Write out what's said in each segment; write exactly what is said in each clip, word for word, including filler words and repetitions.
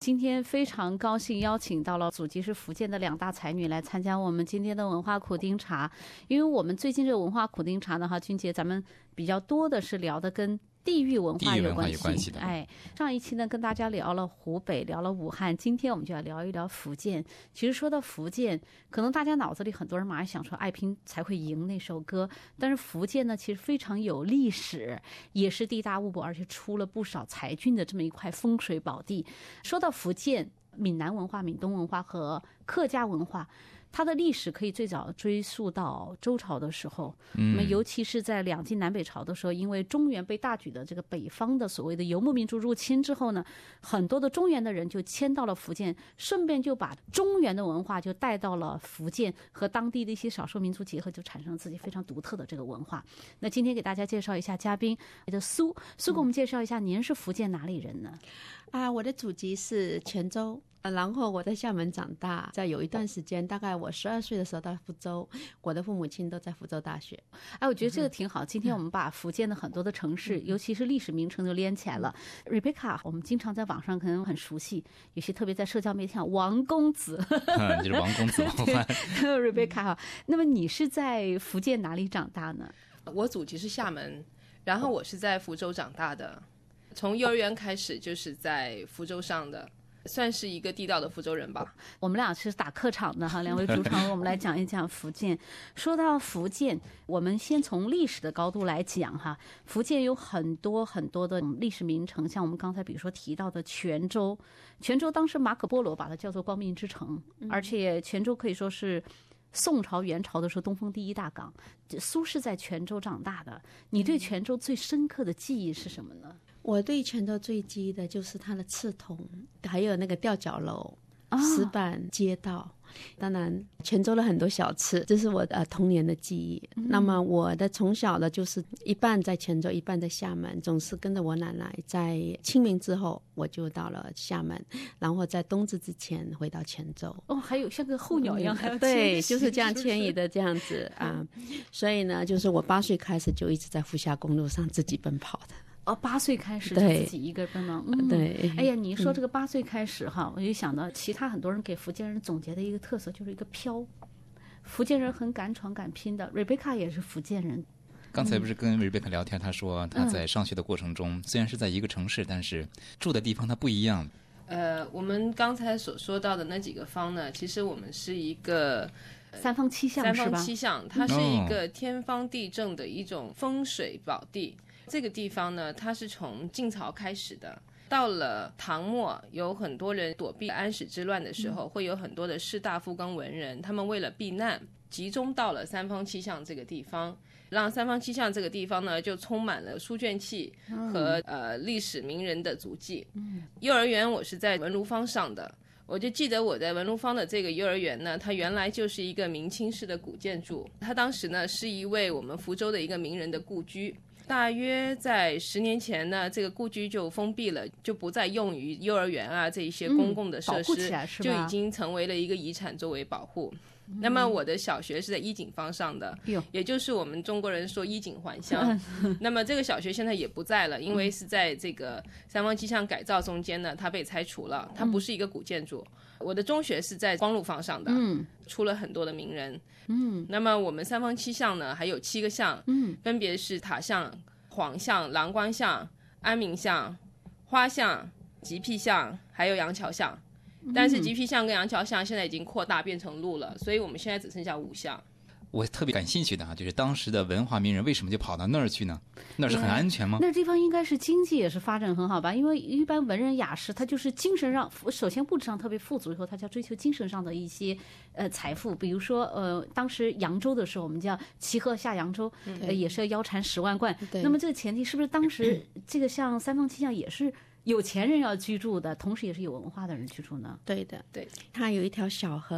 今天非常高兴邀请到了祖籍是福建的两大才女来参加我们今天的文化苦丁茶。因为我们最近这个文化苦丁茶呢，哈，君姐咱们比较多的是聊的跟地域文化有关系， 有关系的。 哎，上一期呢跟大家聊了湖北，聊了武汉，今天我们就要聊一聊福建。其实说到福建，可能大家脑子里很多人马上想说爱拼才会赢那首歌，但是福建呢其实非常有历史，也是地大物博，而且出了不少才俊的这么一块风水宝地。说到福建，闽南文化、闽东文化和客家文化，它的历史可以最早追溯到周朝的时候，那么、嗯、尤其是在两晋南北朝的时候，因为中原被大举的这个北方的所谓的游牧民族入侵之后呢，很多的中原的人就迁到了福建，顺便就把中原的文化就带到了福建，和当地的一些少数民族结合，就产生了自己非常独特的这个文化。那今天给大家介绍一下嘉宾的苏苏，给我们介绍一下您是福建哪里人呢？ 啊，我的祖籍是泉州，然后我在厦门长大，在有一段时间，大概我十二岁的时候到福州，我的父母亲都在福州大学。 哎，我觉得这个挺好。今天我们把福建的很多的城市，嗯、尤其是历史名城就连起来了。嗯、Rebecca， 我们经常在网上可能很熟悉，有些特别在社交媒体上，王公子， 嗯，就是王公子。 Rebecca， 那么你是在福建哪里长大呢？ 我祖籍是厦门，然后我是在福州长大的。从幼儿园开始就是在福州上的，算是一个地道的福州人吧。 我们俩是打客场的哈，两位主场，我们来讲一讲福建。说到福建，我们先从历史的高度来讲哈。福建有很多很多的历史名城，像我们刚才比如说提到的泉州，泉州当时马可波罗把它叫做光明之城，嗯、而且泉州可以说是宋朝元朝的时候东风第一大港。苏是在泉州长大的，你对泉州最深刻的记忆是什么呢？ 我对泉州最记忆的就是它的刺桐，还有那个吊脚楼、哦、石板街道。当然泉州的很多小吃，这是我呃童年的记忆、嗯、那么我的从小的就是一半在泉州一半在厦门，总是跟着我奶奶，在清明之后我就到了厦门，然后在冬至之前回到泉州。 哦，还有像个候鸟一样、嗯、还要对，就是这样迁移的这样子啊。所以呢就是我八岁开始就一直在福厦公路上自己奔跑的。 哦，八岁开始就自己一个人奔忙，嗯， 对。 哎呀，你说这个八岁开始哈、嗯，我就想到其他很多人给福建人总结的一个特色就是一个飘，福建人很敢闯敢拼的。Rebecca 也是福建人。 刚才不是跟 Rebecca 聊天，她说她在上学的过程中、嗯、虽然是在一个城市，但是住的地方它不一样。 呃，我们刚才所说到的那几个方呢，其实我们是一个。 三方七巷三方七巷，它是一个天方地正的一种风水宝地。哦、这个地方呢，它是从晋朝开始的，到了唐末，有很多人躲避安史之乱的时候，嗯、会有很多的士大夫跟文人，他们为了避难，集中到了三方七巷这个地方，让三方七巷这个地方呢，就充满了书卷气和、嗯、呃历史名人的足迹。嗯、幼儿园我是在文如坊上的。我就记得我在文如坊的这个幼儿园呢，它原来就是一个明清式的古建筑，它当时呢是一位我们福州的一个名人的故居。大约在十年前呢，这个故居就封闭了，就不再用于幼儿园啊这一些公共的设施、 嗯、 就已经成为了一个遗产作为保护。嗯、那么我的小学是在衣锦坊上的，也就是我们中国人说衣锦还乡。那么这个小学现在也不在了，因为是在这个三方七巷改造中间呢，它被拆除了，它不是一个古建筑。嗯、我的中学是在光禄坊上的，嗯，出了很多的名人。嗯，那么我们三方七巷呢还有七个巷，嗯，分别是塔巷、晃巷、郎官巷、安民巷、花巷、吉僻巷，还有杨桥巷。但是吉僻巷跟杨桥巷现在已经扩大变成路了，所以我们现在只剩下五巷。 我特别感兴趣的哈，就是当时的文化名人为什么就跑到那儿去呢？那儿是很安全吗？ 那地方应该是经济也是发展很好吧？因为一般文人雅士他就是精神上，首先物质上特别富足以后，他就要追求精神上的一些呃财富。比如说呃，当时扬州的时候，我们叫齐鹤下扬州，呃，也是要腰缠十万贯。那么这个前提是不是当时这个像三方七巷也是有钱人要居住的，同时也是有文化的人居住呢？ 对的， 对， 它有一条小河。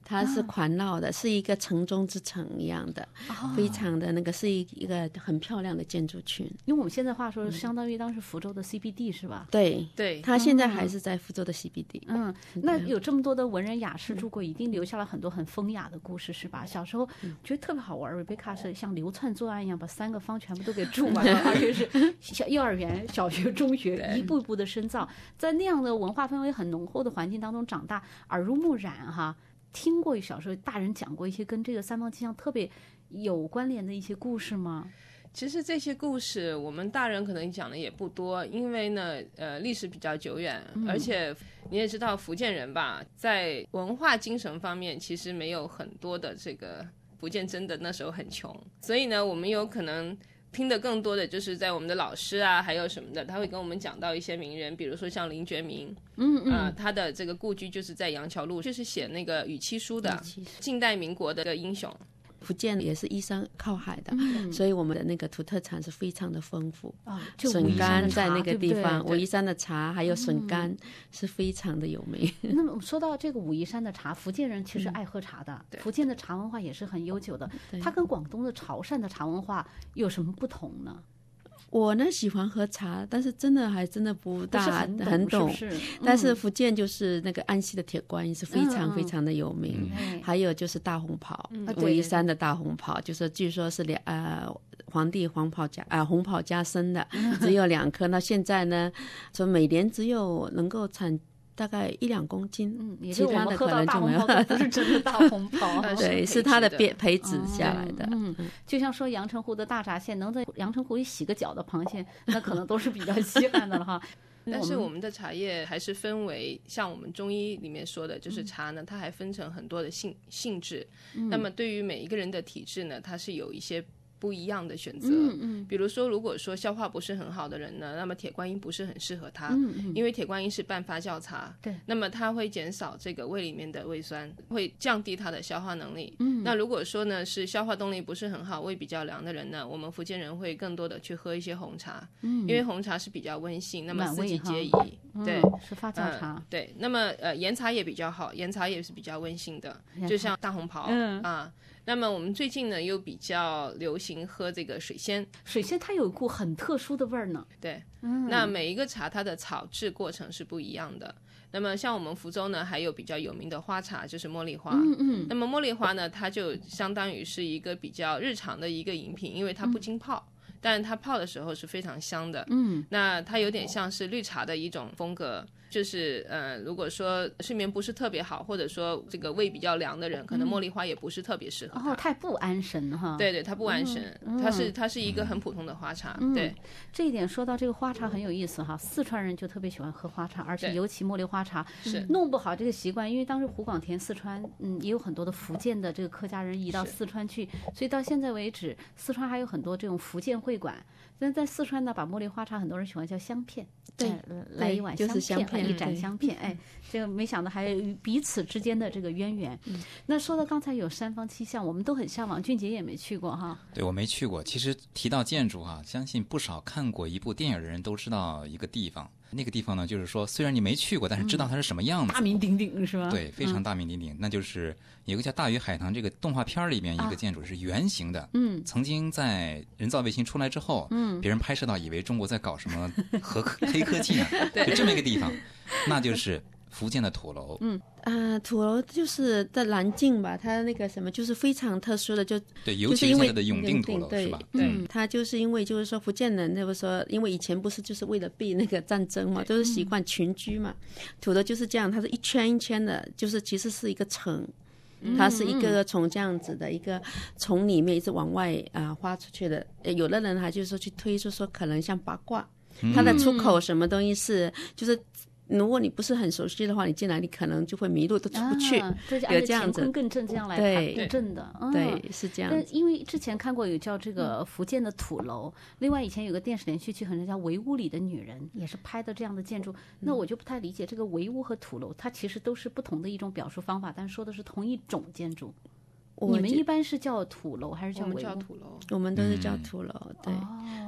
它是环绕的，是一个城中之城一样的，非常的那个是一一个很漂亮的建筑群。 用我们现在话说，相当于当时福州的 C B D 是吧？ 对对， 它现在还是在福州的 C B D。 嗯，那有这么多的文人雅士住过，一定留下了很多很风雅的故事，是吧？小时候觉得特别好玩，Rebecca 是像流窜作案一样，把三个方全部都给住完了，而且是小幼儿园、小学、中学一步一步的深造，在那样的文化氛围很浓厚的环境当中长大，耳濡目染哈。听过小时候大人讲过一些跟这个三坊七巷特别有关联的一些故事吗？ 其实这些故事我们大人可能讲的也不多，因为呢，呃，历史比较久远，嗯、而且你也知道福建人吧，在文化精神方面其实没有很多的这个，福建真的那时候很穷，所以呢，我们有可能听得更多的就是在我们的老师啊，还有什么的，他会跟我们讲到一些名人，比如说像林觉民， 嗯嗯， 呃，他的这个故居就是在杨桥路，就是写那个与妻书的，近代民国的英雄。 福建也是依山靠海的，嗯、所以我们的那个土特产是非常的丰富。 啊、哦， 笋干在那个地方， 武夷山的茶还有笋干、嗯、是非常的有名。 那么说到这个武夷山的茶，福建人其实爱喝茶的，嗯、福建的茶文化也是很悠久的。它跟广东的潮汕的茶文化有什么不同呢？ 我呢喜欢喝茶，但是真的还真的不大很懂， 很懂是是、嗯、 但是福建就是那个安溪的铁观音是非常非常的有名， 嗯、 还有就是大红袍， 嗯、 武夷山的大红袍，就是据说是两呃皇帝黄袍加啊、呃、红袍加身的，只有两颗。那现在呢，说每年只有能够产大概一两公斤， 嗯， 其他的可能就没有， 不是真的大红袍， 对，是它的培植下来的。 嗯，嗯就像说阳澄湖的大闸蟹，能在阳澄湖里洗个脚的螃蟹，那可能都是比较稀罕的了哈。 但是我们的茶叶还是分为，像我们中医里面说的，就是茶呢，它还分成很多的性性质。嗯、那么对于每一个人的体质呢，它是有一些不一样的选择， 嗯嗯， 比如说，如果说消化不是很好的人呢，那么铁观音不是很适合他， 嗯嗯， 因为铁观音是半发酵茶， 对， 那么它会减少这个胃里面的胃酸，会降低它的消化能力。 嗯， 那如果说呢是消化动力不是很好、胃比较凉的人呢，我们福建人会更多的去喝一些红茶， 嗯， 因为红茶是比较温性，那么四季皆宜，对、 嗯，是发酵茶， 呃、对，那么呃岩茶也比较好，岩茶也是比较温性的，就像大红袍， 嗯啊。那么我们最近呢又比较流行喝这个水仙， 水仙它有一股很特殊的味儿呢。 对， 嗯， 那每一个茶它的炒制过程是不一样的。那么像我们福州呢还有比较有名的花茶，就是茉莉花。 嗯嗯。 那么茉莉花呢，它就相当于是一个比较日常的一个饮品，因为它不经泡。嗯，但是它泡的时候是非常香的， 嗯， 那它有点像是绿茶的一种风格，就是呃，如果说睡眠不是特别好，或者说这个胃比较凉的人，可能茉莉花也不是特别适合它。 哦，太不安神哈。 对对，它不安神， 嗯、 它是它是一个很普通的花茶。嗯、对， 这一点说到这个花茶很有意思哈，四川人就特别喜欢喝花茶，而且尤其茉莉花茶， 是弄不好这个习惯，因为当时湖广填四川，嗯，也有很多的福建的这个客家人移到四川去，所以到现在为止，四川还有很多这种福建会馆。但在四川呢，把茉莉花茶很多人喜欢叫香片， 对， 来一碗就是香片，一盏香片，哎，这个没想到还有彼此之间的这个渊源。 嗯、 那说到刚才有三坊七巷，我们都很向往，俊杰也没去过哈。 对，我没去过。其实提到建筑哈，相信不少看过一部电影的人都知道一个地方。那个地方呢，就是说虽然你没去过，但是知道它是什么样子， 嗯、大名鼎鼎是吧？ 对，非常大名鼎鼎。嗯、那就是有个叫《大鱼海棠》这个动画片里面一个建筑是圆形的， 嗯、啊， 曾经在人造卫星出来之后， 嗯， 别人拍摄到以为中国在搞什么核黑科技呢，就这么一个地方，那就是福建的土楼。 嗯啊、呃，土楼就是在南靖吧，它那个什么就是非常特殊的，就对，尤其是现在的永定土楼是吧？ 嗯，它就是因为就是说福建人那个时候，因为以前不是就是为了避那个战争嘛，都是习惯群居嘛，土楼就是这样，它是一圈一圈的，就是其实是一个城。它是一个从这样子的一个从里面一直往外啊、呃、花出去的，有的人还就是说去推，就说可能像八卦，它的出口什么东西是就是。如果你不是很熟悉的话，你进来你可能就会迷路，都出不去。 啊、 有这样子， 乾坤艮震这样来对震的，嗯、 对，是这样子。 因为之前看过有叫这个福建的土楼，嗯、另外以前有个电视连续剧，好像叫《围屋里的女人》，也是拍的这样的建筑。嗯、那我就不太理解这个围屋和土楼，它其实都是不同的一种表述方法，但说的是同一种建筑。你们一般是叫土楼还是叫围屋？ 我们叫土楼， 我们都是叫土楼。嗯、对。 哦，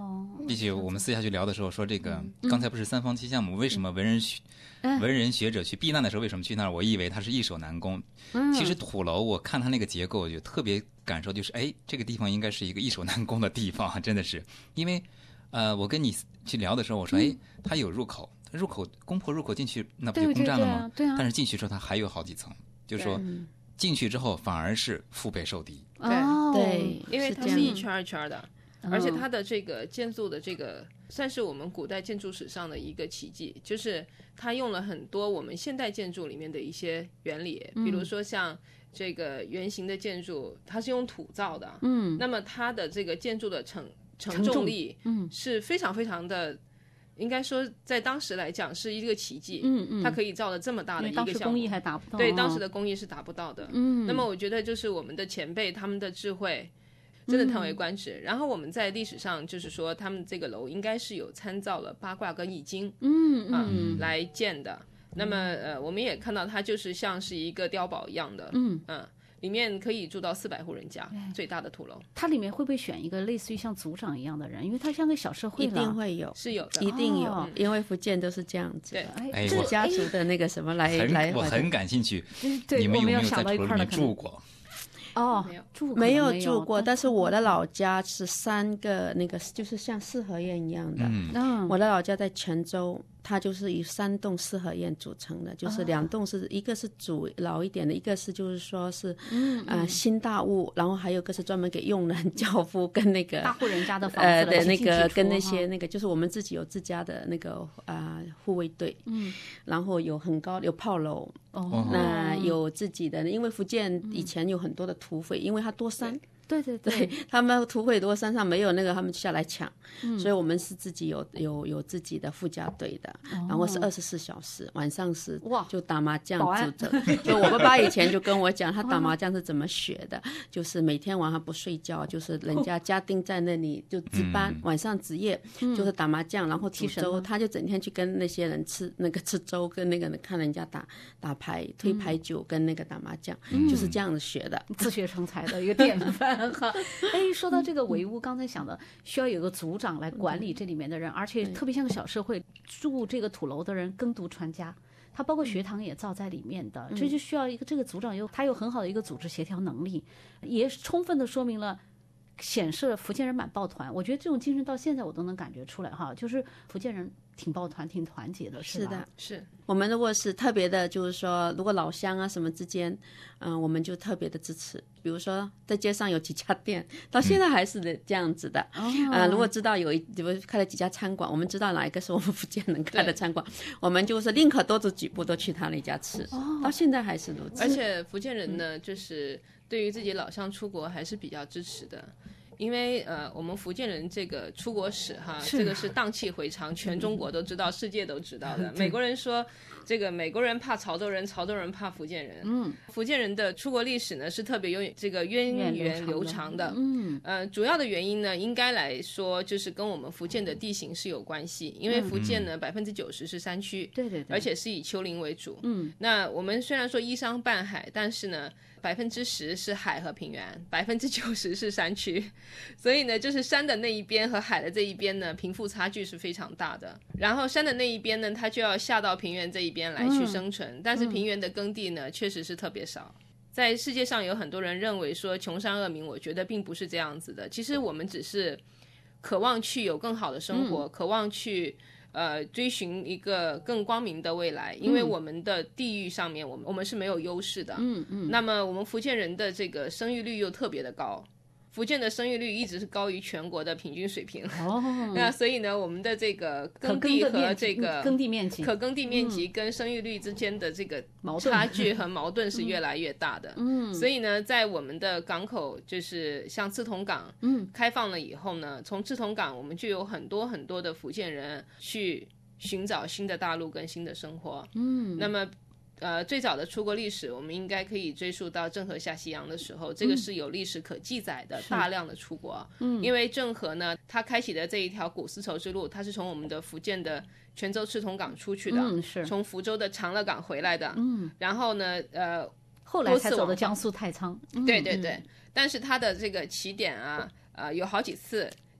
并且我们私下去聊的时候说，这个刚才不是三坊七巷吗？为什么文人学文人学者去避难的时候为什么去那儿？我以为它是易守难攻。其实土楼我看它那个结构就特别感受，就是哎，这个地方应该是一个易守难攻的地方，真的是。因为呃，我跟你去聊的时候，我说哎，它有入口，入口攻破入口进去，那不就攻占了吗？ 对啊。 但是进去之后它还有好几层，就是说进去之后反而是腹背受敌。 哦， 对， 因为它是一圈一圈的。而且它的这个建筑的这个算是我们古代建筑史上的一个奇迹，就是它用了很多我们现代建筑里面的一些原理，比如说像这个圆形的建筑，它是用土造的，嗯，那么它的这个建筑的承承重力，嗯，是非常非常的，应该说在当时来讲是一个奇迹，嗯嗯，它可以造的这么大的一个项目， 当时工艺还达不到， 对，当时的工艺是达不到的，嗯，那么我觉得就是我们的前辈他们的智慧。真的叹为观止、嗯。然后我们在历史上就是说，他们这个楼应该是有参照了八卦跟易经，嗯啊、嗯、来建的。那么呃，我们也看到它就是像是一个碉堡一样的，嗯嗯、啊，里面可以住到四百户人家，最大的土楼。 它里面会不会选一个类似于像组长一样的人？因为它像个小社会了， 一定会有， 是有的， 一定有， 哦、 因为福建都是这样子的。 哎， 这家族的那个什么来来， 我很感兴趣。 对， 你们有没有在土楼里面住过？ 哦， 没有住没有住过，但是我的老家是三个那个，就是像四合院一样的。嗯，我的老家在泉州，它就是以三栋四合院组成的，就是两栋是、哦、一个是主老一点的，一个是就是说是嗯呃新大屋，然后还有一个是专门给佣人、轿夫跟那个大户人家的房子呃的那个跟那些那个，就是我们自己有自家的那个啊、呃、护卫队，嗯，然后有很高有炮楼。哦，那有自己的，因为福建以前有很多的土匪，嗯、因为它多山， 对对对，他们土匪多，山上没有那个，他们下来抢，嗯、所以我们是自己有有有自己的附加队的，哦、然后是二十四小时，晚上是哇就打麻将住着。就我爸爸以前就跟我讲，他打麻将是怎么学的，就是每天晚上不睡觉，就是人家家丁在那里就值班，嗯、晚上值夜，嗯、就是打麻将，然后煮粥，他就整天去跟那些人吃那个吃粥，跟那个人看人家打打牌、推牌九，跟那个打麻将，嗯、就是这样子学的， 自学成才的一个典范。哎，说到这个围屋，刚才想的需要有个组长来管理这里面的人，而且特别像个小社会，住这个土楼的人耕读传家，他包括学堂也造在里面的，这就需要一个这个组长有他有很好的一个组织协调能力，也充分的说明了。显示了福建人蛮抱团，我觉得这种精神到现在我都能感觉出来哈，就是福建人挺抱团、挺团结的，是吧？ 是的， 是我们如果是特别的，就是说，如果老乡啊什么之间，嗯、呃，我们就特别的支持。比如说，在街上有几家店，到现在还是的这样子的。啊、嗯呃，如果知道有一比如开了几家餐馆，我们知道哪一个是我们福建人开的餐馆，我们就是宁可多走几步都去他那家吃。哦，到现在还是如此。 而且福建人呢，嗯、就是对于自己老乡出国还是比较支持的。因为呃，我们福建人这个出国史哈，这个是荡气回肠，全中国都知道，世界都知道的。美国人说，这个美国人怕潮州人，潮州人怕福建人。嗯，福建人的出国历史呢是特别有这个渊源流长的。嗯，呃，主要的原因呢，应该来说就是跟我们福建的地形是有关系，因为福建呢百分之九十是山区， 对对对， 而且是以丘陵为主。嗯，那我们虽然说依山傍海，但是呢。百分之十是海和平原，百分之九十是山区，所以呢，就是山的那一边和海的这一边呢，贫富差距是非常大的。然后山的那一边呢，它就要下到平原这一边来去生存，嗯、但是平原的耕地呢，嗯、确实是特别少。在世界上有很多人认为说穷山恶民，我觉得并不是这样子的。其实我们只是渴望去有更好的生活，嗯、渴望去。呃，追寻一个更光明的未来，因为我们的地域上面，我们我们是没有优势的。嗯嗯。那么我们福建人的这个生育率又特别的高，福建的生育率一直是高于全国的平均水平。哦。那所以呢，我们的这个耕地和这个耕地面积、 可耕地面积跟生育率之间的这个差距和矛盾是越来越大的。嗯。所以呢，在我们的港口，就是像莿桐港，嗯，开放了以后呢，从莿桐港我们就有很多很多的福建人去寻找新的大陆跟新的生活。嗯。那么。呃，最早的出国历史，我们应该可以追溯到郑和下西洋的时候，这个是有历史可记载的，嗯、大量的出国。嗯，因为郑和呢，他开启的这一条古丝绸之路，他是从我们的福建的泉州莿桐港出去的， 嗯、是从福州的长乐港回来的。嗯，然后呢，呃， 后来才走的江苏太仓。 对对对，嗯、但是他的这个起点啊，呃，有好几次。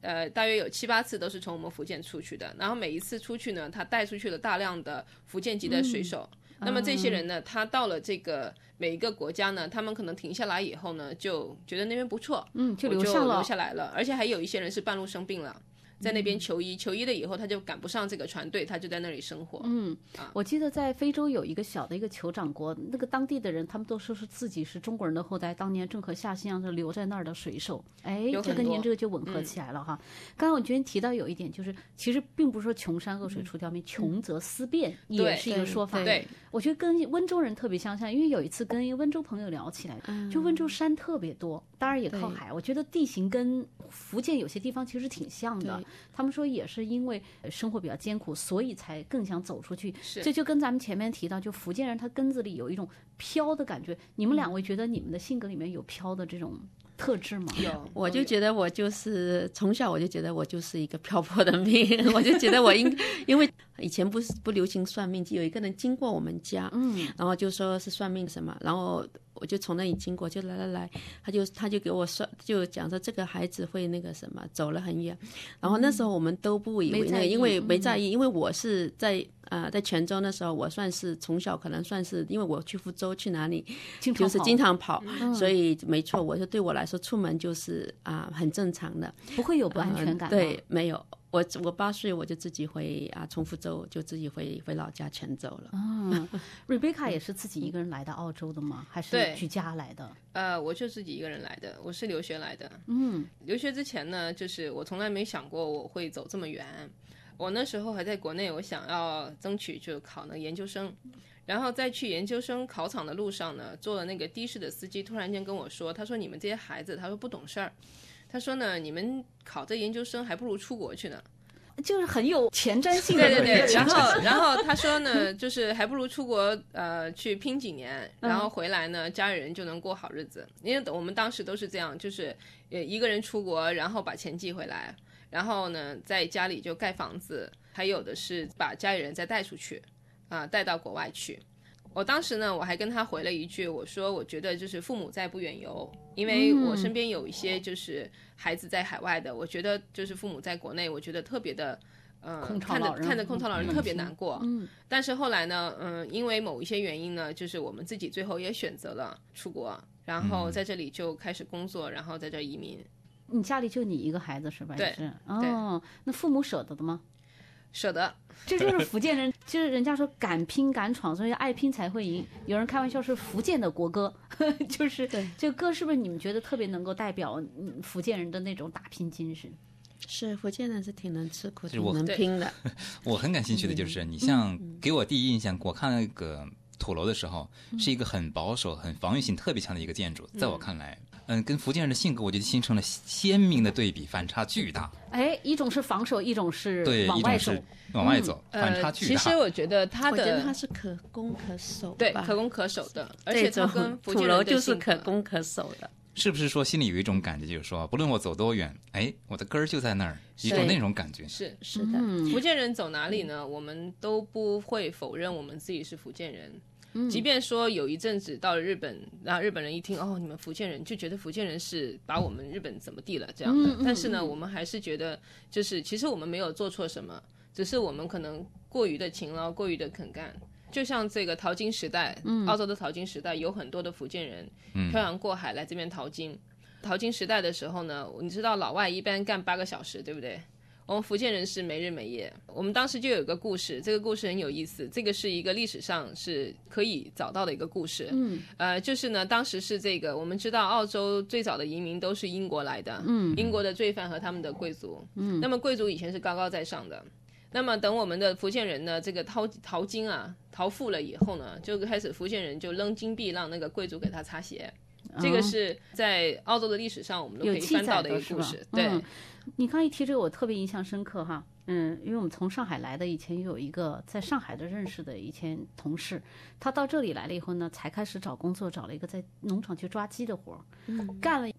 呃，大约有七八次都是从我们福建出去的，然后每一次出去呢，他带出去了大量的福建籍的水手。嗯那么这些人呢，他到了这个每一个国家呢，他们可能停下来以后呢，就觉得那边不错， 嗯，就留下了， 留下来了。而且还有一些人是半路生病了，在那边求医，求医了以后他就赶不上这个船队，他就在那里生活。 嗯， 啊、 我记得在非洲有一个小的一个酋长国，那个当地的人他们都说是自己是中国人的后代，当年郑和下西洋是留在那儿的水手。哎，这跟您这个就吻合起来了哈。嗯、刚才我觉得提到有一点，就是其实并不是说穷山恶水出刁民，嗯、穷则思变也是一个说法。 对，对我觉得跟温州人特别相像，因为有一次跟一个温州朋友聊起来， 嗯、 就温州山特别多，当然也靠海，我觉得地形跟福建有些地方其实挺像的。他们说也是因为生活比较艰苦，所以才更想走出去。这就跟咱们前面提到，就福建人他根子里有一种飘的感觉。你们两位觉得你们的性格里面有飘的这种特质吗？ 有， 我就觉得我就是从小我就觉得我就是一个漂泊的命，我就觉得我应因为以前不是不流行算命，有一个人经过我们家， 嗯， 然后就说是算命什么，然后我就从那里经过，就来来来，他就他就给我说，就讲说这个孩子会那个什么，走了很远。然后那时候我们都不以为那个， 嗯、 因为没在意，嗯、因为我是在呃在泉州那时候，我算是从小可能算是，因为我去福州去哪里就是经常跑， 嗯、 所以没错，我说对我来说出门就是啊、呃、很正常的， 不会有不安全感、 呃。对，没有。我我八岁我就自己回啊，从福州就自己回回老家泉州了。 嗯，Rebecca 也是自己一个人来到澳洲的吗？还是举家来的？ 呃，我就自己一个人来的，我是留学来的。 嗯， 留学之前呢，就是我从来没想过我会走这么远。我那时候还在国内，我想要争取就考那研究生。然后在去研究生考场的路上呢，坐了那个的士的司机突然间跟我说，他说你们这些孩子，他说不懂事儿。他说呢，你们考这研究生还不如出国去呢， 就是很有前瞻性的。 对对对，然后然后他说呢，就是还不如出国呃去拼几年，然后回来呢，家里人就能过好日子。因为我们当时都是这样，就是呃一个人出国，然后把钱寄回来，然后呢在家里就盖房子，还有的是把家里人再带出去啊、呃，带到国外去。我当时呢，我还跟他回了一句，我说我觉得就是父母在不远游，因为我身边有一些就是孩子在海外的，我觉得就是父母在国内，我觉得特别的，呃，看着看着空巢老人特别难过。 嗯， 但是后来呢，嗯，因为某一些原因呢，就是我们自己最后也选择了出国，然后在这里就开始工作，然后在这移民。 你家里就你一个孩子是吧？ 对， 是哦，那父母舍得的吗？ 舍得， 这就是福建人，就是人家说敢拼敢闯，所以爱拼才会赢。有人开玩笑是福建的国歌，就是这个歌是不是你们觉得特别能够代表福建人的那种打拼精神？ 是，福建人是挺能吃苦、挺我能拼的。 我很感兴趣的就是，你像给我第一印象，我看那个土楼的时候，是一个很保守、很防御性特别强的一个建筑，在我看来。嗯，跟福建人的性格，我觉得形成了鲜明的对比，反差巨大。 哎，一种是防守，一种是往外走， 往外走， 嗯、 反差巨大。 呃、其实我觉得他的， 我觉得他是可攻可守， 对，可攻可守的，而且他跟福建人土楼就是可攻可守的。 是不是说心里有一种感觉，就是说，不论我走多远，哎，我的根儿就在那儿，一种那种感觉。 是是的、 嗯， 福建人走哪里呢？我们都不会否认我们自己是福建人。即便说有一阵子到了日本，然后日本人一听哦，你们福建人，就觉得福建人是把我们日本怎么地了这样的。但是呢，我们还是觉得，就是其实我们没有做错什么，只是我们可能过于的勤劳，过于的肯干。就像这个淘金时代，澳洲的淘金时代，有很多的福建人漂洋过海来这边淘金。淘金时代的时候呢，你知道老外一般干八个小时，对不对？我们福建人是没日没夜。我们当时就有一个故事，这个故事很有意思，这个是一个历史上是可以找到的一个故事。 嗯， 呃，就是呢，当时是这个，我们知道澳洲最早的移民都是英国来的， 嗯， 英国的罪犯和他们的贵族， 嗯， 那么贵族以前是高高在上的。那么等我们的福建人呢，这个淘淘金啊，淘富了以后呢，就开始福建人就扔金币让那个贵族给他擦鞋。这个是在澳洲的历史上我们都可以翻到的一个故事。对、 嗯，你刚一提这个我特别印象深刻哈。嗯，因为我们从上海来的，以前有一个在上海的认识的以前同事，他到这里来了以后呢，才开始找工作，找了一个在农场去抓鸡的活儿，嗯、干了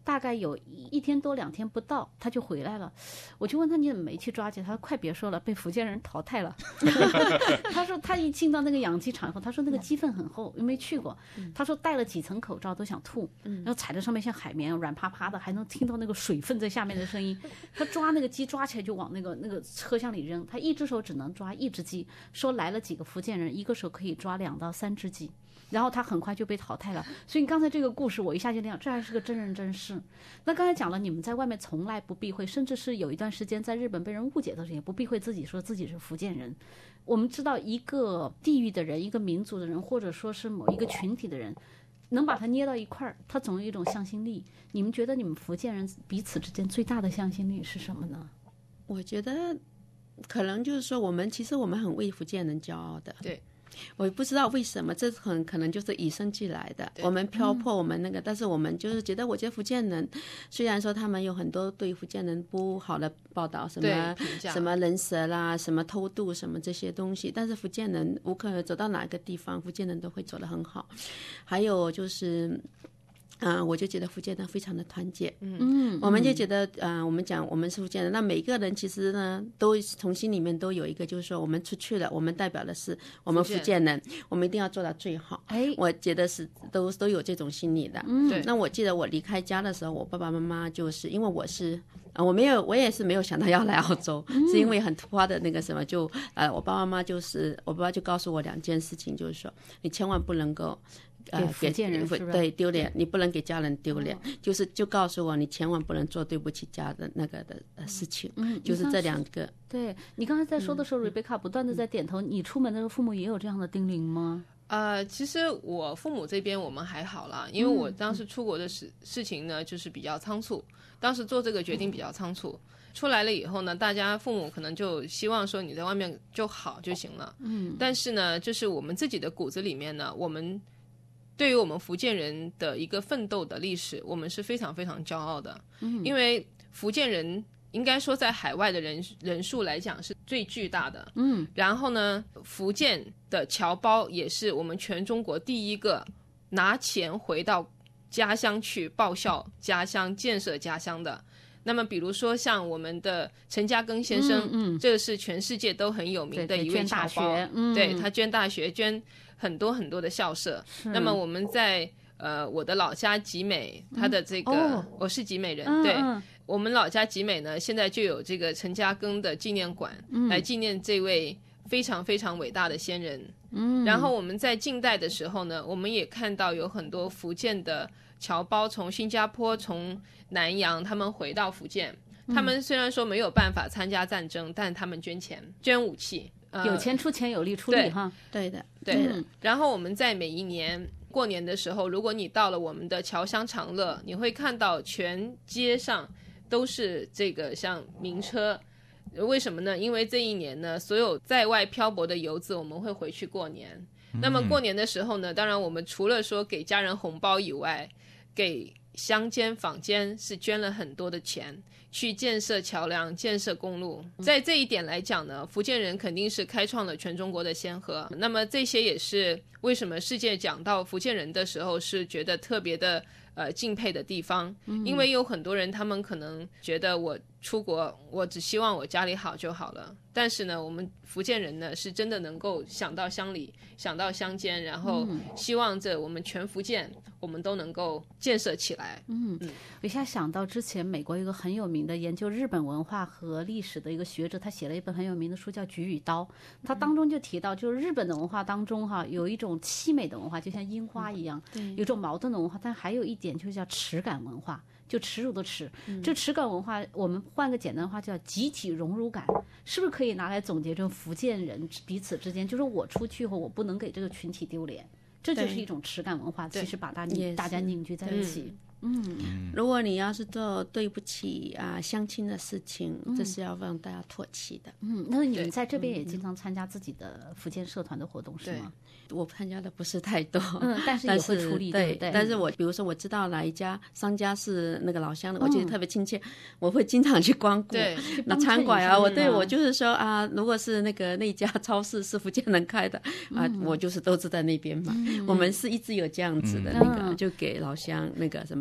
大概有一天多两天不到，他就回来了。我就问他你怎么没去抓鸡？他说快别说了，被福建人淘汰了。他说他一进到那个养鸡场以后，他说那个鸡粪很厚，又没去过。他说戴了几层口罩都想吐，然后踩在上面像海绵软趴趴的，还能听到那个水分在下面的声音。他抓那个鸡抓起来就往那个那个车厢里扔，他一只手只能抓一只鸡，说来了几个福建人，一个手可以抓两到三只鸡。然后他很快就被淘汰了。所以你刚才这个故事我一下就那样，这还是个真人真事。那刚才讲了你们在外面从来不避讳，甚至是有一段时间在日本被人误解的时候也不避讳自己说自己是福建人。我们知道一个地域的人，一个民族的人，或者说是某一个群体的人，能把它捏到一块儿，它总有一种向心力。你们觉得你们福建人彼此之间最大的向心力是什么呢？ 我觉得可能就是说我们其实我们很为福建人骄傲的。 对， 我也不知道为什么，这很可能就是与生俱来的。我们漂泊，我们那个，但是我们就是觉得，我觉得福建人虽然说他们有很多对福建人不好的报道，什么什么人蛇啦，什么偷渡什么这些东西，但是福建人无可走到哪一个地方，福建人都会走得很好。还有就是。啊、呃，我就觉得福建人非常的团结，嗯，我们就觉得，啊、呃，我们讲我们是福建人，那每个人其实呢，都从心里面都有一个，就是说我们出去了，我们代表的是我们福建人，我们一定要做到最好。哎，我觉得是都都有这种心理的。嗯，对。那我记得我离开家的时候，我爸爸妈妈就是因为我是，呃，我没有，我也是没有想到要来澳洲，嗯、是因为很突发的那个什么，就呃，我爸爸妈妈就是我爸爸就告诉我两件事情，就是说你千万不能够。 呃，给福建人是吧？ 对，丢脸，你不能给家人丢脸，哦、就是就告诉我，你千万不能做对不起家的那个的、呃、事情，嗯，就是这两个。 对，你刚才在说的时候，瑞贝卡不断的在点头。你出门的时候，父母也有这样的叮咛吗？ 呃，其实我父母这边我们还好啦，因为我当时出国的事、嗯、事情呢，就是比较仓促，当时做这个决定比较仓促。嗯，出来了以后呢，大家父母可能就希望说你在外面就好就行了。嗯，但是呢，就是我们自己的骨子里面呢，我们。对于我们福建人的一个奋斗的历史，我们是非常非常骄傲的。嗯，因为福建人应该说在海外的人人数来讲是最巨大的。嗯，然后呢，福建的侨胞也是我们全中国第一个拿钱回到家乡去报效家乡、建设家乡的。那么比如说像我们的陈嘉庚先生，嗯嗯，这个是全世界都很有名的一位侨胞，对，嗯、对他捐大学，捐很多很多的校舍。那么我们在呃我的老家集美，他的这个、嗯哦、我是集美人，嗯、对、嗯，我们老家集美呢，现在就有这个陈嘉庚的纪念馆，嗯、来纪念这位非常非常伟大的先人。嗯，然后我们在近代的时候呢，我们也看到有很多福建的侨胞从新加坡、从南洋，他们回到福建。他们虽然说没有办法参加战争，但他们捐钱、捐武器， 呃、有钱出钱，有力出力哈。 对的， 对的。嗯、然后我们在每一年过年的时候，如果你到了我们的侨乡长乐，你会看到全街上都是这个像名车。为什么呢？因为这一年呢，所有在外漂泊的游子，我们会回去过年。那么过年的时候呢，当然我们除了说给家人红包以外，给乡间坊间是捐了很多的钱，去建设桥梁、建设公路。在这一点来讲呢，福建人肯定是开创了全中国的先河。那么这些也是为什么世界讲到福建人的时候是觉得特别的呃敬佩的地方，因为有很多人他们可能觉得我出国，我只希望我家里好就好了。但是呢，我们福建人呢是真的能够想到乡里，想到乡间，然后希望着我们全福建我们都能够建设起来。 嗯，嗯我一下想到之前美国一个很有名的研究日本文化和历史的一个学者，他写了一本很有名的书叫《菊与刀》，他当中就提到，就是日本的文化当中哈，有一种凄美的文化，就像樱花一样，嗯、有一种矛盾的文化，但还有一点就是叫耻感文化。就耻辱的耻，嗯、这耻感文化，我们换个简单的话叫集体荣辱感，是不是可以拿来总结成福建人彼此之间，就是我出去后我不能给这个群体丢脸，这就是一种耻感文化，其实把大大家凝聚在一起。嗯， 如果你要是做对不起啊乡亲的事情，嗯、这是要让大家唾弃的。 嗯，那你们在这边也经常参加自己的福建社团的活动是吗？ 我参加的不是太多， 嗯，但是也会出力， 对不对？ 但是我比如说我知道哪一家商家是那个老乡的，我觉得特别亲切，嗯、我会经常去光顾。 对， 那餐馆啊，我对我就是说啊，如果是那个那家超市是福建人开的、嗯、啊，我就是都是在那边嘛。嗯、我们是一直有这样子的那个，嗯、就给老乡那个什么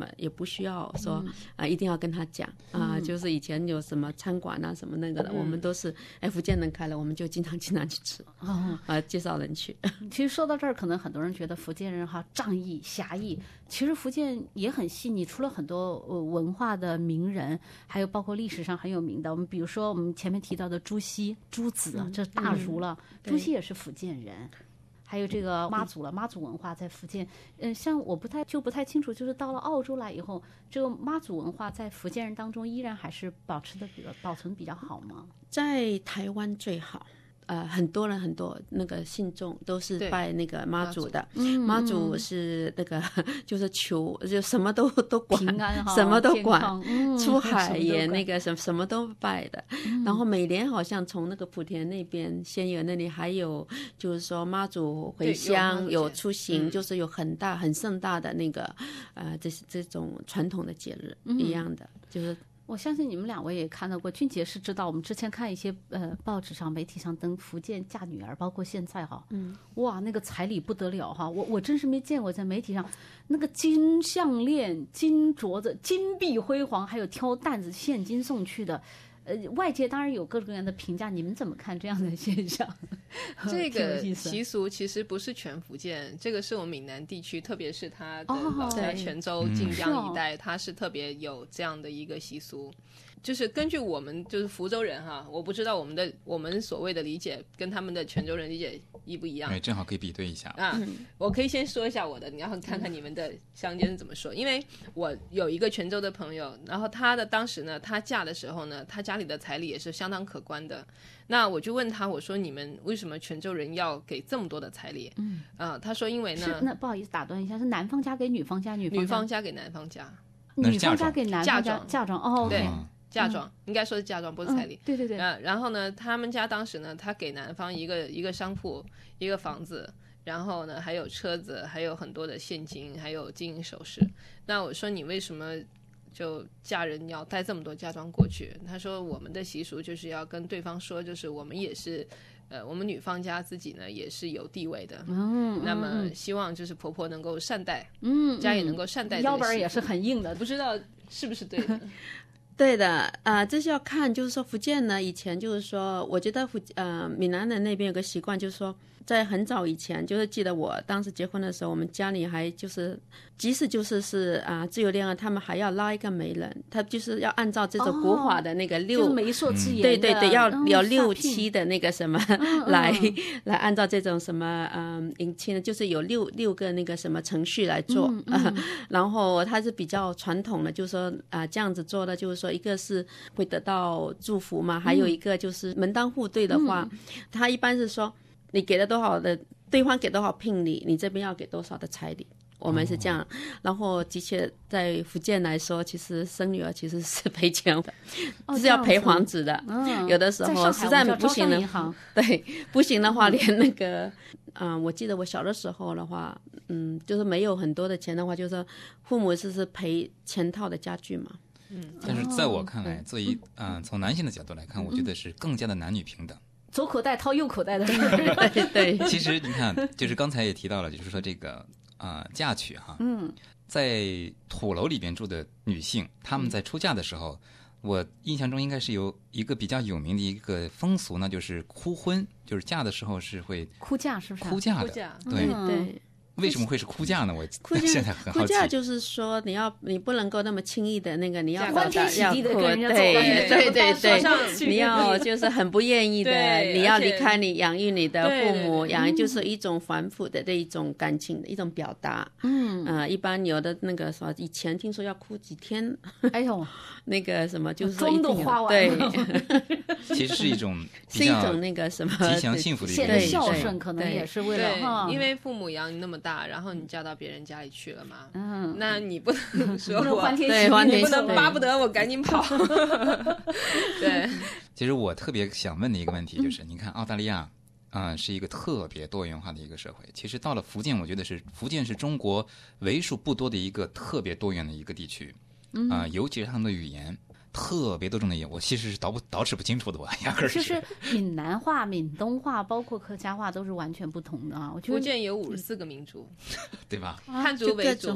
么也不需要说啊、呃、一定要跟他讲啊、呃，就是以前有什么餐馆啊什么那个的，我们都是哎福建人开了，我们就经常经常去吃啊、呃，介绍人去。 其实说到这儿，可能很多人觉得福建人哈仗义侠义，其实福建也很细腻，出了很多呃文化的名人，还有包括历史上很有名的，我们比如说我们前面提到的朱熹、朱子，这是大儒了，嗯、朱熹也是福建人。还有这个妈祖了，妈祖文化在福建，嗯、呃，像我不太就不太清楚，就是到了澳洲来以后，这个妈祖文化在福建人当中依然还是保持的比较保存比较好吗？ 在台湾最好。呃，很多人很多那个信众都是拜那个妈祖的，妈祖, 妈祖是那个就是求就什么都都管， 平安什么都管， 嗯、 出海也那个什么什么都拜的、嗯。然后每年好像从那个莆田那边仙游那里还有就是说妈祖回乡 有, 有出行、嗯，就是有很大很盛大的那个呃这这种传统的节日、嗯、一样的，就是。 我相信你们两位也看到过，俊杰是知道，我们之前看一些呃报纸上、媒体上登福建嫁女儿，包括现在哈，嗯，哇，那个彩礼不得了哈，我我真是没见过，在媒体上那个金项链、金镯子、金碧辉煌，还有挑担子现金送去的。呃，外界当然有各种各样的评价，你们怎么看这样的现象？ 这个习俗其实不是全福建，这个是我们闽南地区，特别是它的老家泉州、晋江一带、哦，它是特别有这样的一个习俗。就是根据我们就是福州人哈，我不知道我们的我们所谓的理解跟他们的泉州人理解一不一样？ 对，正好可以比对一下啊。我可以先说一下我的，你要看看你们的乡间是怎么说。因为我有一个泉州的朋友，然后她的当时呢，她嫁的时候呢，她家里的彩礼也是相当可观的。那我就问她，我说你们为什么泉州人要给这么多的彩礼？嗯啊，她说因为呢， 是那不好意思打断一下，是男方家给女方家，女方家女方家给男方家， 女方家给男方家嫁妆哦， 对。嫁妆、嗯、应该说是嫁妆，不是彩礼、嗯。 对对对、 呃。然后呢，他们家当时呢，他给男方一个一个商铺，一个房子，然后呢还有车子，还有很多的现金，还有金银首饰。那我说你为什么就嫁人要带这么多嫁妆过去？他说我们的习俗就是要跟对方说，就是我们也是。呃，我们女方家自己呢也是有地位的，嗯，那么希望就是婆婆能够善待，嗯，家也能够善待， 腰板也是很硬的， 不知道是不是对的？ 对的，啊、呃，这是要看，就是说福建呢，以前就是说，我觉得福呃闽南人那边有个习惯，就是说，在很早以前，就是记得我当时结婚的时候，我们家里还就是，即使就是是啊、呃、自由恋爱，他们还要拉一个媒人，他就是要按照这种古法的那个六、 哦、媒妁之言， 对对对，要有六七的那个什么、嗯、来、嗯、来按照这种什么嗯迎亲，就是有六六个那个什么程序来做，嗯嗯呃、然后他是比较传统的，就是说啊、呃、这样子做的，就是说一个是会得到祝福嘛，还有一个就是门当户对的话，嗯、他一般是说。你给了多少的，对方给多少聘礼，你这边要给多少的彩礼，我们是这样。哦、然后的确在福建来说，其实生女儿其实是赔钱的，哦、是要赔黄纸的。嗯、有的时候实在不行的，对，不行的话，连那个，嗯、呃，我记得我小的时候的话，嗯，就是没有很多的钱的话，就是父母是是赔全套的家具嘛。 嗯，但是在我看来，作为嗯、呃、从男性的角度来看，我觉得是更加的男女平等。 左口袋掏右口袋的对对， 其实你看，就是刚才也提到了，就是说这个啊、呃、嫁娶哈，嗯，在土楼里边住的女性，她们在出嫁的时候，我印象中应该是有一个比较有名的一个风俗呢，就是哭婚，就是嫁的时候是会哭嫁，是不是？ 哭嫁的，对对。 为什么会是哭嫁呢？我现在很好奇。 哭嫁就是说，你要你不能够那么轻易的那个，你要欢天喜地的跟人家走， 对对对对，你要就是很不愿意的，你要离开你养育你的父母，养育就是一种反腐的这一种感情的一种表达。嗯呃，一般有的那个什么，以前听说要哭几天， 哎呦， 那个什么就是说妆都花完了， 对， 其实是一种是一种那个什么吉祥幸福的一个孝顺，可能也是为了， 因为父母养你那么大，然后你嫁到别人家里去了嘛，嗯，那你不能说我欢天喜地， 你不能巴不得我赶紧跑。对， 其实我特别想问的一个问题就是，你看澳大利亚，啊、呃，是一个特别多元化的一个社会。其实到了福建，我觉得是福建是中国为数不多的一个特别多元的一个地区，啊、呃，尤其是他们的语言。特别多种的语言，我其实是捯不捯饬不清楚的，我压根儿是。 就是闽南话、闽东话，包括客家话，都是完全不同的啊。我觉得福建有五十四个民族， 对吧？ 汉族为主，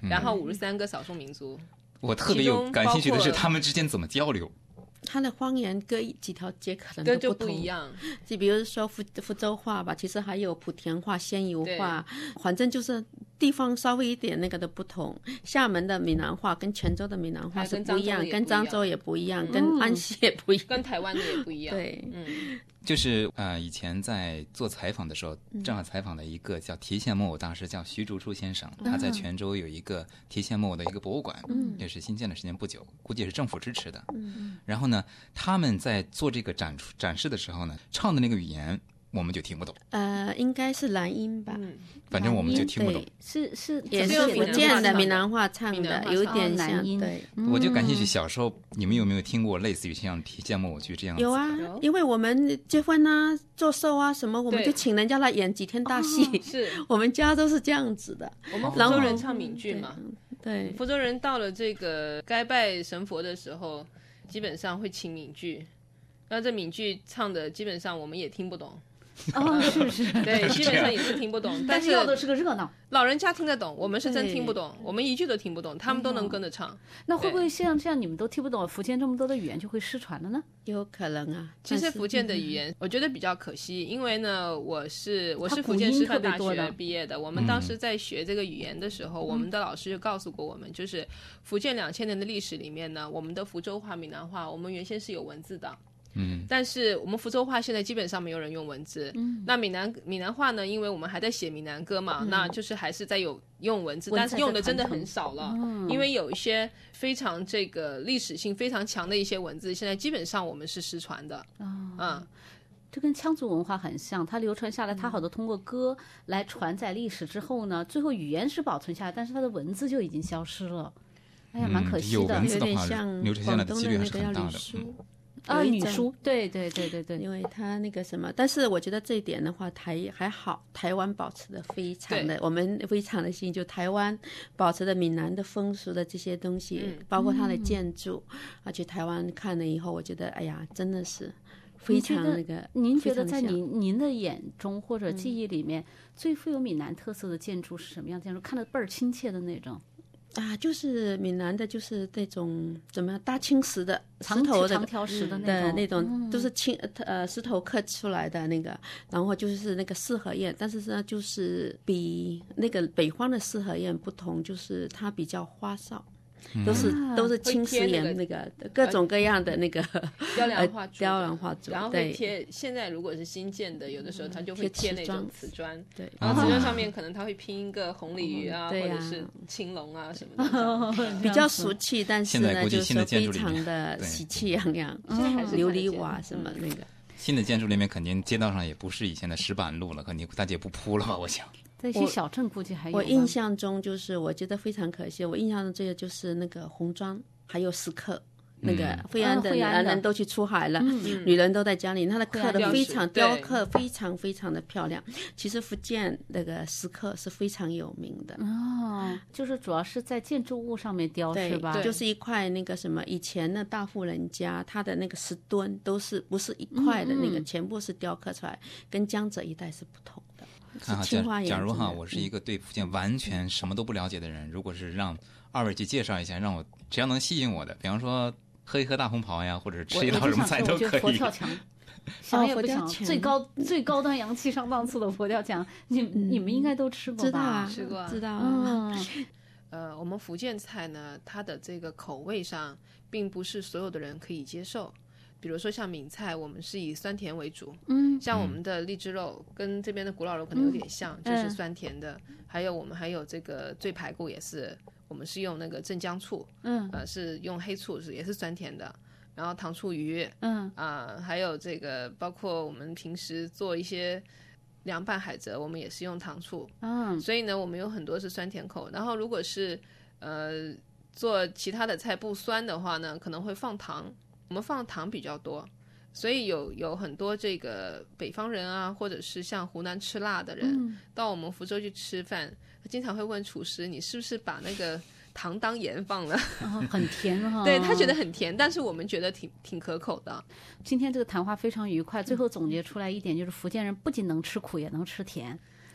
然后五十三个少数民族。 我特别有感兴趣的是他们之间怎么交流。 它的方言各几条街可能都不同， 不一样。 就比如说福福州话吧，其实还有莆田话、仙游话，反正就是地方稍微一点那个的不同。厦门的闽南话跟泉州的闽南话是不一样，跟漳州也不一样，跟安溪也不一样， 跟台湾的也不一样。 对， 嗯。 就是呃，以前在做采访的时候，正好采访了一个叫提线木偶大师，叫徐竹初先生。他在泉州有一个提线木偶的一个博物馆，嗯，也是新建的时间不久，估计是政府支持的。嗯，然后呢，他们在做这个展出展示的时候呢，唱的那个语言我们就听不懂。 呃，应该是兰音吧， 嗯，反正我们就听不懂。 是是， 也是福建的闽南话唱的，有点像音。对， 我就感兴趣，小时候你们有没有听过类似于像提线木偶剧这样子？ 有啊，因为我们结婚啊、做寿啊什么，我们就请人家来演几天大戏。 哦、是我们家都是这样子的。 我们福州人唱闽剧嘛， 对， 福州人到了这个该拜神佛的时候，基本上会请闽剧。那这闽剧唱的基本上我们也听不懂。 哦，是是， 对，基本上也是听不懂， 但是要的是个热闹。 老人家听得懂，我们是真听不懂，我们一句都听不懂，他们都能跟着唱。 那会不会像这样你们都听不懂，福建这么多的语言就会失传了呢？ 有可能啊。 其实福建的语言我觉得比较可惜，因为呢，我是我是福建师范大学毕业的，我们当时在学这个语言的时候，我们的老师就告诉过我们，就是福建两千年的历史里面呢，我们的福州话、闽南话，我们原先是有文字的。 嗯， 但是我们福州话现在基本上没有人用文字。嗯，那闽南闽南话呢？因为我们还在写闽南歌嘛，嗯、那就是还是在有用文字，但是用的真的很少了。嗯，因为有一些非常这个历史性非常强的一些文字，现在基本上我们是失传的。 哦、 嗯， 这跟羌族文化很像，它流传下来，它好多通过歌来传载历史之后呢，最后语言是保存下来，但是它的文字就已经消失了。哎呀，蛮可惜的。 有文字的话， 有点像流传下来的几率还是很大的。 啊，女书，对对对对对， 因为他那个什么，但是我觉得这一点的话，台还好，台湾保持的非常的，我们非常的幸，就台湾保持的闽南的风俗的这些东西，嗯、包括它的建筑，嗯、而且台湾看了以后，我觉得，哎呀，真的是非常那个。 您觉得在您您的眼中或者记忆里面，嗯、最富有闽南特色的建筑是什么样的建筑？看得倍儿亲切的那种。 啊，就是闽南的，就是那种怎么样大青石的石头的长条石的那种， 的那种嗯、都是青呃石头刻出来的那个，然后就是那个四合院，但是呢，就是比那个北方的四合院不同，就是它比较花哨。都是、啊、都是青石岩那个各种各样的那个雕梁画柱， 雕梁画柱， 然后会贴。现在如果是新建的，有的时候它就会贴那种瓷砖， 对， 然后瓷砖上面可能它会拼一个红鲤鱼啊， 或者是青龙啊什么的， 比较俗气，但是呢，就是说非常的喜气洋洋，琉璃瓦什么那个。 新的建筑里面肯定街道上也不是以前的石板路了，肯定大家也不铺了吧？我想。 在一些小镇估计还有。 我印象中就是我觉得非常可惜，我印象中这个就是那个红砖还有石刻，那个惠安的男人都去出海了，嗯、女人都在家里，他的刻的非常雕刻非常非常的漂亮。其实福建那个石刻是非常有名的哦，就是主要是在建筑物上面雕是吧？ 就是一块那个什么，以前的大户人家他的那个石墩都是不是一块的那个，嗯嗯全部是雕刻出来，跟江浙一带是不同的。 看哈，假假如哈，我是一个对福建完全什么都不了解的人，如果是让二位去介绍一下，让我只要能吸引我的，比方说喝一喝大红袍呀，或者吃一道什么菜都可以。 佛跳墙，想也不想，最高最高端洋气上档次的佛跳墙，你、嗯、你们应该都吃过吧？ 知道啊， 吃过， 知道啊。 嗯呃，我们福建菜呢，它的这个口味上，并不是所有的人可以接受。比如说像闽菜，我们是以酸甜为主，嗯，像我们的荔枝肉跟这边的古老肉可能有点像，嗯、就是酸甜的。嗯、还有我们还有这个醉排骨也是，我们是用那个镇江醋，嗯，呃，是用黑醋是也是酸甜的。然后糖醋鱼，嗯啊、呃，还有这个包括我们平时做一些凉拌海蜇，我们也是用糖醋，嗯，所以呢，我们有很多是酸甜口。然后如果是呃做其他的菜不酸的话呢，可能会放糖。我们放糖比较多，所以有有很多这个北方人啊，或者是像湖南吃辣的人，嗯、到我们福州去吃饭，他经常会问厨师：“你是不是把那个糖当盐放了？” 哦、很甜哈、哦。 对，他觉得很甜，但是我们觉得挺挺可口的。 今天这个谈话非常愉快，最后总结出来一点就是，福建人不仅能吃苦，也能吃甜。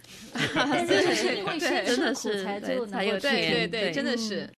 对对对，因为先吃苦才真的是才就能才有够吃对对甜对， 对真的是。